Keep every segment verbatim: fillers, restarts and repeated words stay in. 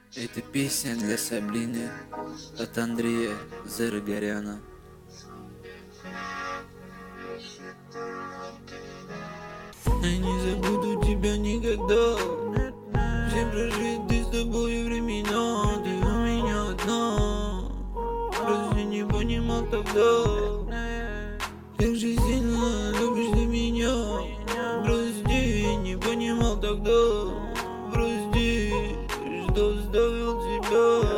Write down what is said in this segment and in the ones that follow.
Это песня для Саблины от Андрея Зарыгоряна. Я не забуду тебя никогда. Все прожиты с тобой времена. Ты у меня одна. Разве не понимал тогда? Как же сильно любишь ты меня. Прости, не понимал тогда. Прости, что оставил тебя.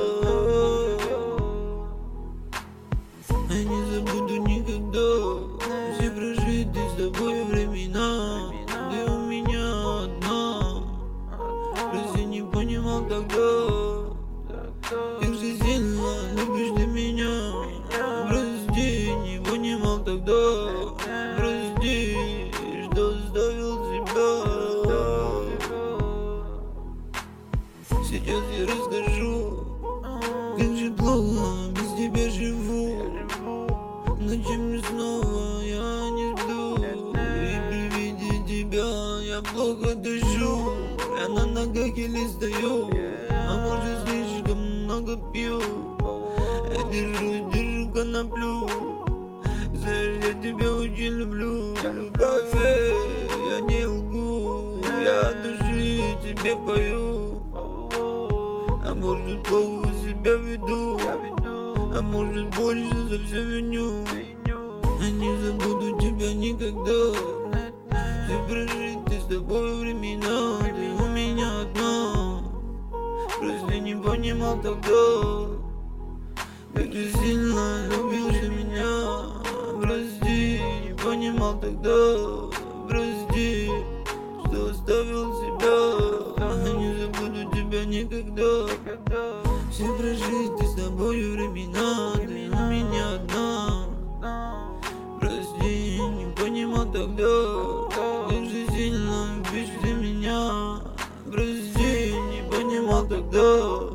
Я не забуду никогда. Все прожиты с тобой времена. Ты у меня одна. Разве не понимал тогда? Как же сильно любишь ты меня. Прости, не понимал тогда. Прости, что оставил тебя. Сейчас я расскажу, как же плохо без тебя живу. Ночами снова я не сплю, и при виде тебя я плохо дышу. Я на ногах еле стою, а может слишком много пью. Я держу, держу коноплю. Знаешь, я тебя очень люблю. Кафе, я не лгу, я от души тебе пою. А может плохо себя веду, а может больше за все виню. Я не забуду тебя никогда. Все прожиты с тобой времена. Ты у меня одна. Просто не понимал тогда. Как же сильно любил ты меня. Прости, не понимал тогда. Прости, что оставил себя. Я не забуду тебя никогда. Все прожиты с тобой времена. Ты у меня одна. Прости, не понимал тогда. Как же сильно любишь ты меня. Прости, не понимал тогда.